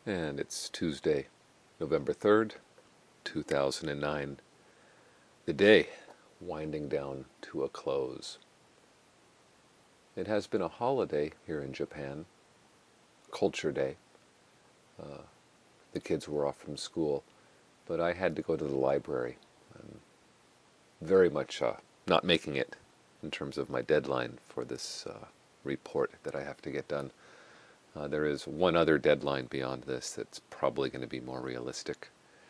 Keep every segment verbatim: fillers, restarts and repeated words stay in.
And it's Tuesday, November third, two thousand nine. The day winding down to a close. It has been a holiday here in Japan, Culture Day. Uh, the kids were off from school, but I had to go to the library. I'm very much uh, not making it in terms of my deadline for this uh, report that I have to get done. Uh, there is one other deadline beyond this that's probably going to be more realistic.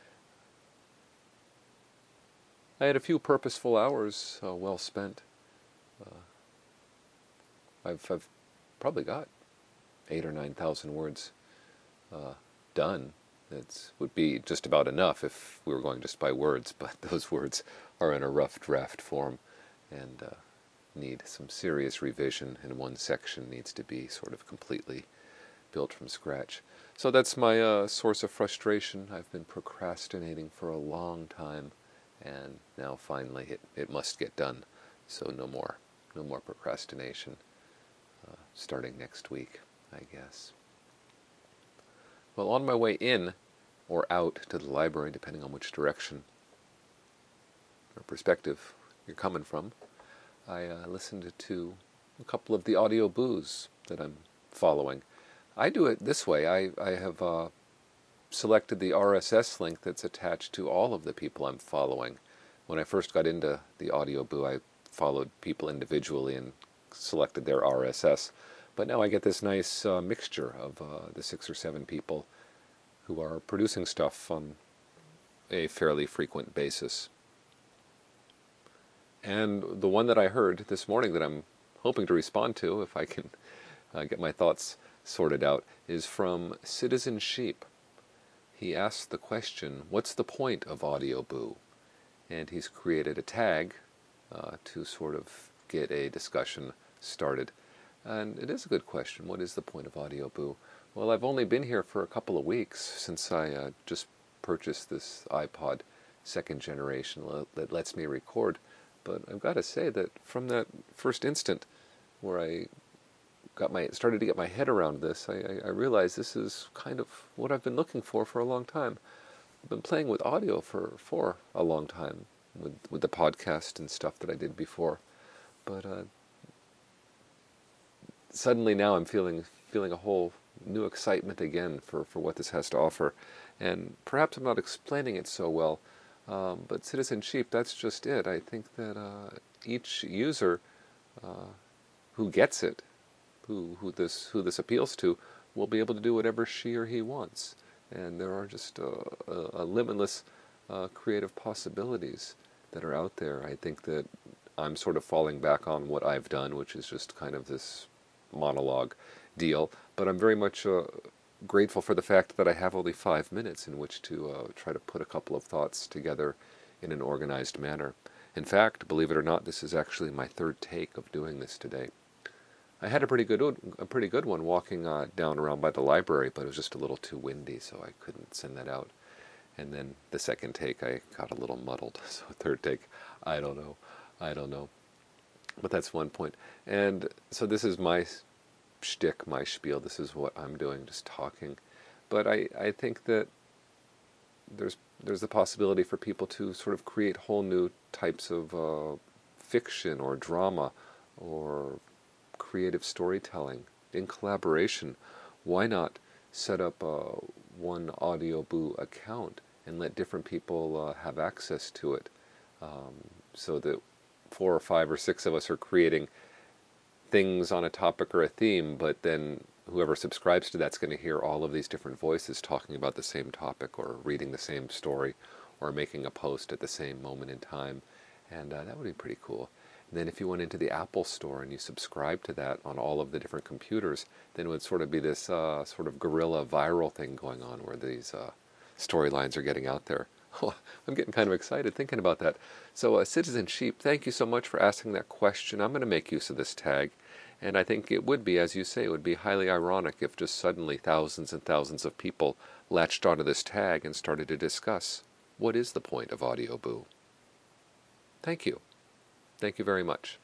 I had a few purposeful hours uh, well spent. Uh, I've, I've probably got eight or nine thousand words uh, done. That would be just about enough if we were going just by words, but those words are in a rough draft form and uh, need some serious revision, and one section needs to be sort of completely built from scratch. So that's my uh, source of frustration. I've been procrastinating for a long time, and now finally it, it must get done. So no more, no more procrastination. Uh, starting next week, I guess. Well, on my way in or out to the library, depending on which direction or perspective you're coming from, I uh, listened to a couple of the audio boos that I'm following. I do it this way. I, I have uh, selected the R S S link that's attached to all of the people I'm following. When I first got into the audio boo, I followed people individually and selected their R S S. But now I get this nice uh, mixture of uh, the six or seven people who are producing stuff on a fairly frequent basis. And the one that I heard this morning that I'm hoping to respond to, if I can uh, get my thoughts sorted out, is from Citizen Sheep. He asked the question, what's the point of Audio Boo? And he's created a tag uh, to sort of get a discussion started. And it is a good question. What is the point of Audio Boo? Well, I've only been here for a couple of weeks since I uh, just purchased this iPod second generation that lets me record. But I've got to say that from that first instant where I got my started to get my head around this, I, I, I realized this is kind of what I've been looking for for a long time. I've been playing with audio for, for a long time, with, with the podcast and stuff that I did before. But uh, suddenly now I'm feeling feeling a whole new excitement again for, for what this has to offer. And perhaps I'm not explaining it so well, um, but Citizen Sheep, that's just it. I think that uh, each user uh, who gets it, who who this who this appeals to, will be able to do whatever she or he wants. And there are just uh, a, a limitless uh, creative possibilities that are out there. I think that I'm sort of falling back on what I've done, which is just kind of this monologue deal, but I'm very much uh, grateful for the fact that I have only five minutes in which to uh, try to put a couple of thoughts together in an organized manner. In fact, believe it or not, this is actually my third take of doing this today. I had a pretty good a pretty good one walking uh, down around by the library, but it was just a little too windy, so I couldn't send that out. And then the second take, I got a little muddled, so third take, I don't know, I don't know. But that's one point. And so this is my shtick, my spiel. This is what I'm doing, just talking. But I, I think that there's there's the possibility for people to sort of create whole new types of uh, fiction or drama or creative storytelling in collaboration. Why not set up a one Audio Boo account and let different people uh, have access to it, um, so that four or five or six of us are creating things on a topic or a theme, but then whoever subscribes to that's going to hear all of these different voices talking about the same topic or reading the same story or making a post at the same moment in time. And uh, that would be pretty cool. And then if you went into the Apple Store and you subscribed to that on all of the different computers, then it would sort of be this uh, sort of guerrilla viral thing going on where these uh, storylines are getting out there. I'm getting kind of excited thinking about that. So uh, Citizen Sheep, thank you so much for asking that question. I'm going to make use of this tag. And I think it would be, as you say, it would be highly ironic if just suddenly thousands and thousands of people latched onto this tag and started to discuss, what is the point of Audio Boo? Thank you. Thank you very much.